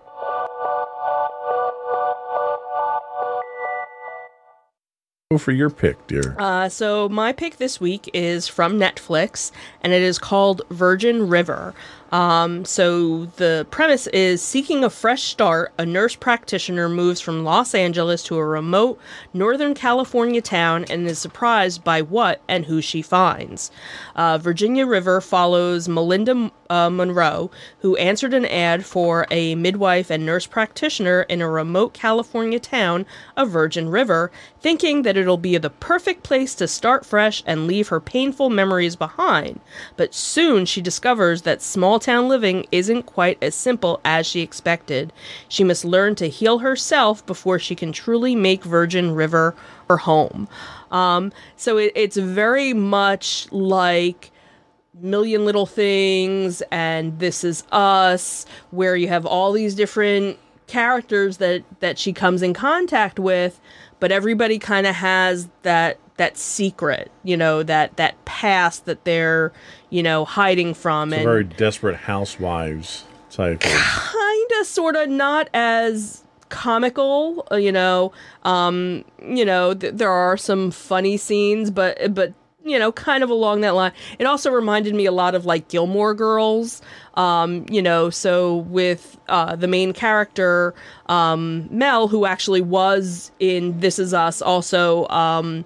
For your pick, dear. Uh, so my pick this week is from Netflix, and it is called Virgin River. Um, so the premise is, seeking a fresh start, a nurse practitioner moves from Los Angeles to a remote Northern California town and is surprised by what and who she finds. Uh, Virginia River follows Melinda uh, Monroe, who answered an ad for a midwife and nurse practitioner in a remote California town of Virgin River, thinking that it'll be the perfect place to start fresh and leave her painful memories behind. But soon she discovers that small town living isn't quite as simple as she expected. She must learn to heal herself before she can truly make Virgin River her home. Um, so it, it's very much like Million Little Things and This Is Us, where you have all these different characters that, that she comes in contact with, but everybody kind of has that that secret, you know, that, that past that they're, you know, hiding from. It's and a very Desperate Housewives type of. Kind of, sort of, not as comical, you know. Um, you know, th- there are some funny scenes, but but you know, kind of along that line. It also reminded me a lot of like Gilmore Girls, um, you know, so with uh, the main character, um, Mel, who actually was in This Is Us, also um,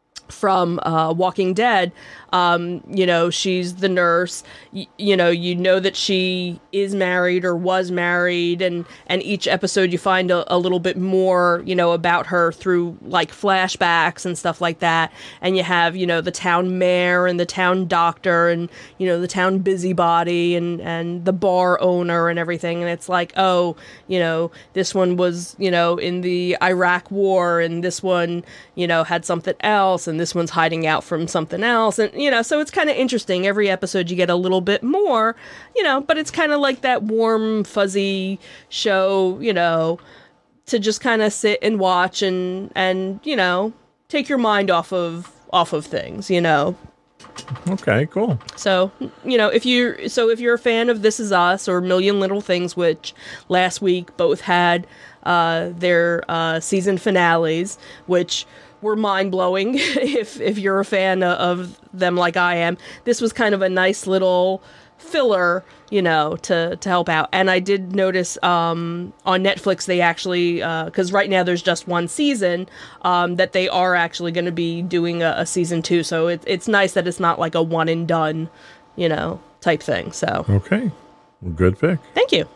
from uh, Walking Dead. Um, you know, she's the nurse. Y- you know, you know that she is married or was married, and, and each episode you find a, a little bit more, you know, about her through like flashbacks and stuff like that. And you have, you know, the town mayor and the town doctor and, you know, the town busybody and, and the bar owner and everything. And it's like, oh, you know, this one was, you know, in the Iraq war, and this one, you know, had something else, and this one's hiding out from something else. And, you know, so it's kind of interesting. Every episode you get a little bit more, you know, but it's kind of like that warm, fuzzy show, you know, to just kind of sit and watch and, and, you know, take your mind off of, off of things, you know. Okay, cool. So, you know, if you so if you're a fan of This Is Us or Million Little Things, which last week both had uh, their uh, season finales, which were mind-blowing if if you're a fan of them like I am. This was kind of a nice little filler, you know, to, to help out. And I did notice um, on Netflix they actually, because uh, right now there's just one season, um, that they are actually going to be doing a, a season two. So it, it's nice that it's not like a one and done, you know, type thing. So okay, well, good pick. Thank you.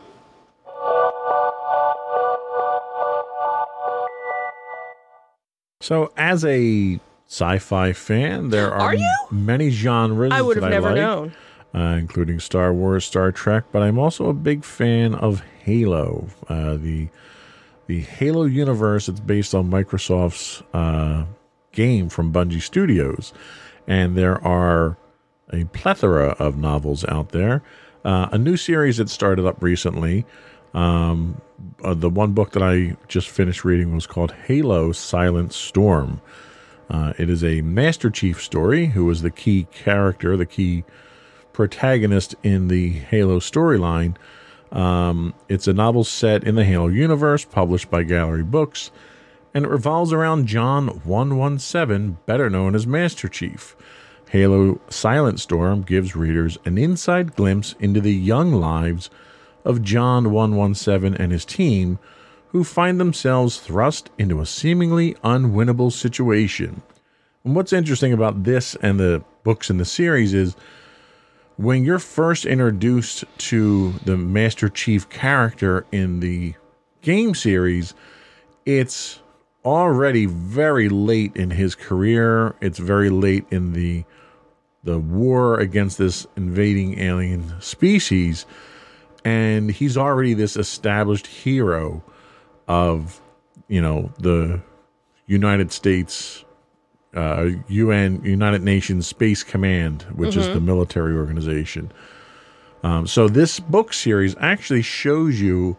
So, as a sci-fi fan, there are, are you? many genres I would have that never I like, known, uh, including Star Wars, Star Trek. But I'm also a big fan of Halo, uh, the the Halo universe. It's based on Microsoft's uh, game from Bungie Studios. And there are a plethora of novels out there. Uh, a new series that started up recently. Um, uh, the one book that I just finished reading was called Halo Silent Storm. Uh, it is a Master Chief story, who is the key character, the key protagonist in the Halo storyline. Um, it's a novel set in the Halo universe, published by Gallery Books, and it revolves around John one one seven, better known as Master Chief. Halo Silent Storm gives readers an inside glimpse into the young lives of John one one seven and his team, who find themselves thrust into a seemingly unwinnable situation. And what's interesting about this and the books in the series is when you're first introduced to the Master Chief character in the game series, it's already very late in his career. It's very late in the the war against this invading alien species, and he's already this established hero of, you know, the United States, uh, U N, United Nations Space Command, which mm-hmm. is the military organization. Um, so this book series actually shows you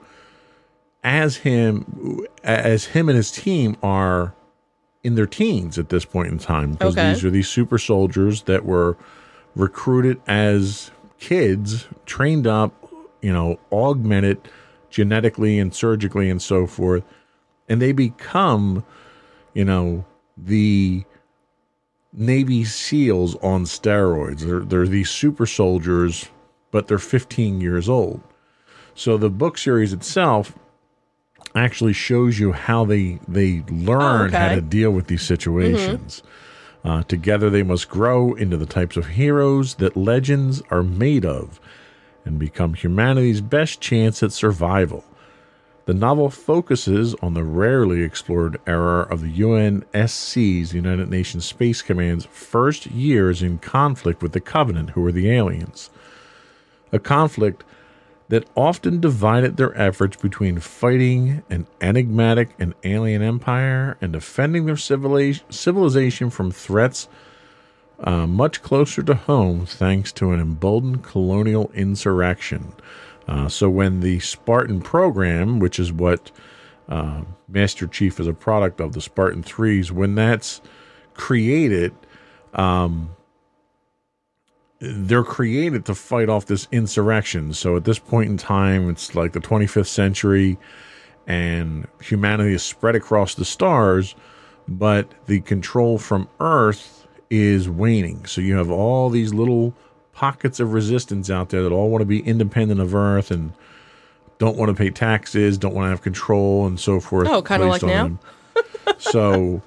as him, as him and his team are in their teens at this point in time, because okay. these are these super soldiers that were recruited as kids, trained up, you know, augmented genetically and surgically and so forth, and they become, you know, the Navy SEALs on steroids. They're, they're these super soldiers, but they're fifteen years old. So the book series itself actually shows you how they they learn oh, okay. how to deal with these situations. Mm-hmm. Uh, together they must grow into the types of heroes that legends are made of and become humanity's best chance at survival. The novel focuses on the rarely explored era of the U N S C's, United Nations Space Command's, first years in conflict with the Covenant, who are the aliens. A conflict that often divided their efforts between fighting an enigmatic and alien empire and defending their civilization from threats uh, much closer to home, thanks to an emboldened colonial insurrection. Uh, so when the Spartan program, which is what uh, Master Chief is a product of, the Spartan threes, when that's created, um, they're created to fight off this insurrection. So at this point in time, it's like the twenty-fifth century, and humanity is spread across the stars, but the control from Earth is waning. So you have all these little pockets of resistance out there that all want to be independent of Earth and don't want to pay taxes, don't want to have control, and so forth. Oh, kind of like now. So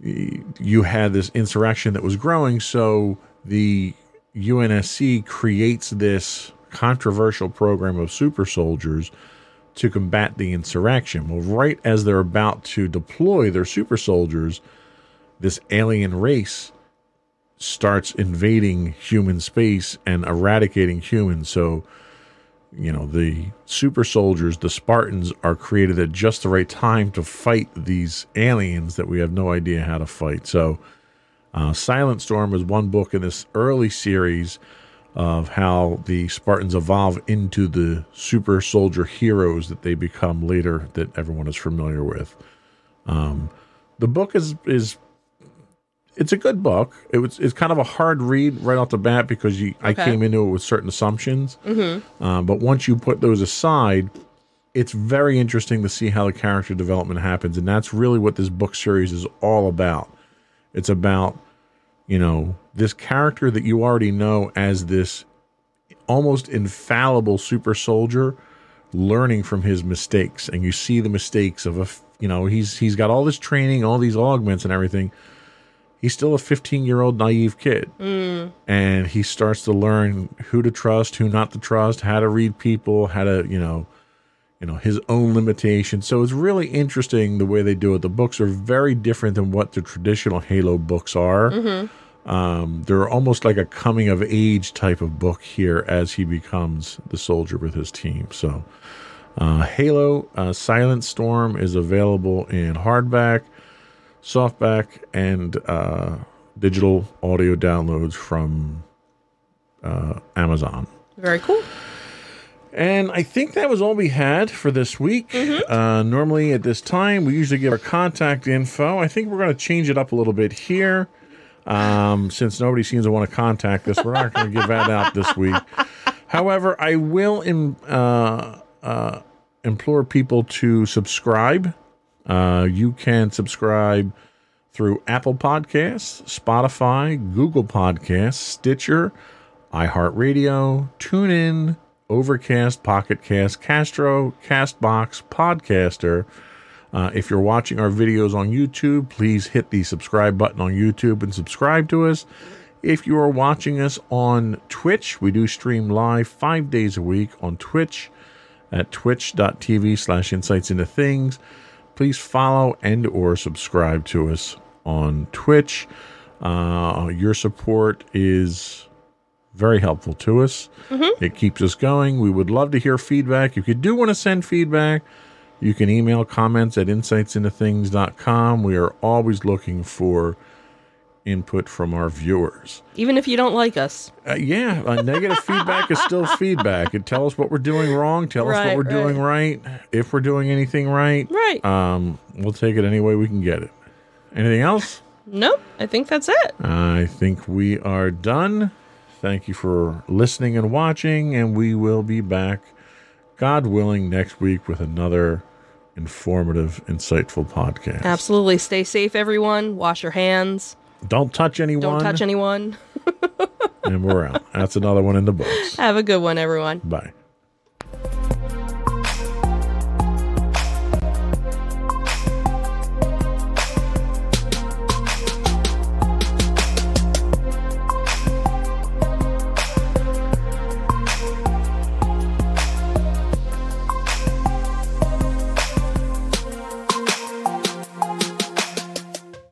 you had this insurrection that was growing, so the U N S C creates this controversial program of super soldiers to combat the insurrection. Well, right as they're about to deploy their super soldiers, this alien race starts invading human space and eradicating humans. So, you know, the super soldiers, the Spartans, are created at just the right time to fight these aliens that we have no idea how to fight. So, Uh, Silent Storm is one book in this early series of how the Spartans evolve into the super soldier heroes that they become later, that everyone is familiar with. Um, the book is is it's a good book. It was it's kind of a hard read right off the bat because you, okay. I came into it with certain assumptions. Mm-hmm. Uh, but once you put those aside, it's very interesting to see how the character development happens, and that's really what this book series is all about. It's about, you know, this character that you already know as this almost infallible super soldier learning from his mistakes. And you see the mistakes of, a, you know, he's he's got all this training, all these augments and everything. He's still a fifteen-year-old naive kid. Mm. And he starts to learn who to trust, who not to trust, how to read people, how to, you know, you know, his own limitations. So it's really interesting the way they do it. The books are very different than what the traditional Halo books are. Mm-hmm. Um, they're almost like a coming of age type of book here as he becomes the soldier with his team. So uh, Halo uh, Silent Storm is available in hardback. softback and uh, digital audio downloads from uh, Amazon. Very cool. And I think that was all we had for this week. Mm-hmm. Uh, normally at this time, we usually give our contact info. I think we're going to change it up a little bit here. Um, since nobody seems to want to contact us, we're not going to give that out this week. However, I will im- uh, uh, implore people to subscribe. Uh, you can subscribe through Apple Podcasts, Spotify, Google Podcasts, Stitcher, iHeartRadio, TuneIn, Overcast, Pocket Cast, Castro, Castbox, Podcaster. Uh, if you're watching our videos on YouTube, please hit the subscribe button on YouTube and subscribe to us. If you are watching us on Twitch, we do stream live five days a week on Twitch at twitch.tv slash insights into things. Please follow and or subscribe to us on Twitch. Uh, your support is very helpful to us. Mm-hmm. It keeps us going. We would love to hear feedback. If you do want to send feedback, you can email comments at insights into things dot com. We are always looking for input from our viewers. Even if you don't like us. Uh, yeah, uh, negative feedback is still feedback. And tell us what we're doing wrong. Tell right, us what we're right. doing right. If we're doing anything right. Right. Um, we'll take it any way we can get it. Anything else? Nope. I think that's it. I think we are done. Thank you for listening and watching. And we will be back, God willing, next week with another informative, insightful podcast. Absolutely. Stay safe, everyone. Wash your hands. Don't touch anyone. Don't touch anyone. And we're out. That's another one in the books. Have a good one, everyone. Bye.